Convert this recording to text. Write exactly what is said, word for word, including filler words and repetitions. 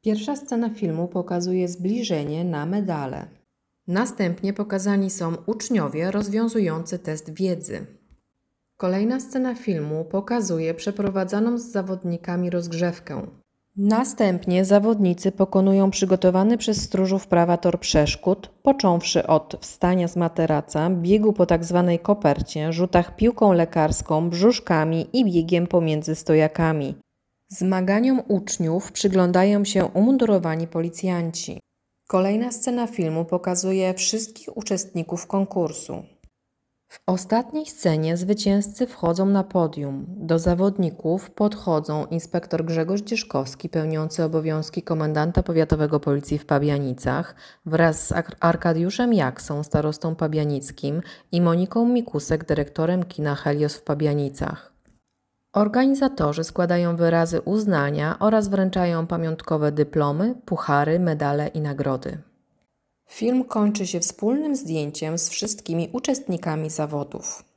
Pierwsza scena filmu pokazuje zbliżenie na medale. Następnie pokazani są uczniowie rozwiązujący test wiedzy. Kolejna scena filmu pokazuje przeprowadzaną z zawodnikami rozgrzewkę. Następnie zawodnicy pokonują przygotowany przez stróżów prawa tor przeszkód, począwszy od wstania z materaca, biegu po tzw. kopercie, rzutach piłką lekarską, brzuszkami i biegiem pomiędzy stojakami. Zmaganiom uczniów przyglądają się umundurowani policjanci. Kolejna scena filmu pokazuje wszystkich uczestników konkursu. W ostatniej scenie zwycięzcy wchodzą na podium. Do zawodników podchodzą inspektor Grzegorz Dzieszkowski, pełniący obowiązki komendanta powiatowego policji w Pabianicach, wraz z Arkadiuszem Jaksą, starostą pabianickim, i Moniką Mikusek, dyrektorem kina Helios w Pabianicach. Organizatorzy składają wyrazy uznania oraz wręczają pamiątkowe dyplomy, puchary, medale i nagrody. Film kończy się wspólnym zdjęciem z wszystkimi uczestnikami zawodów.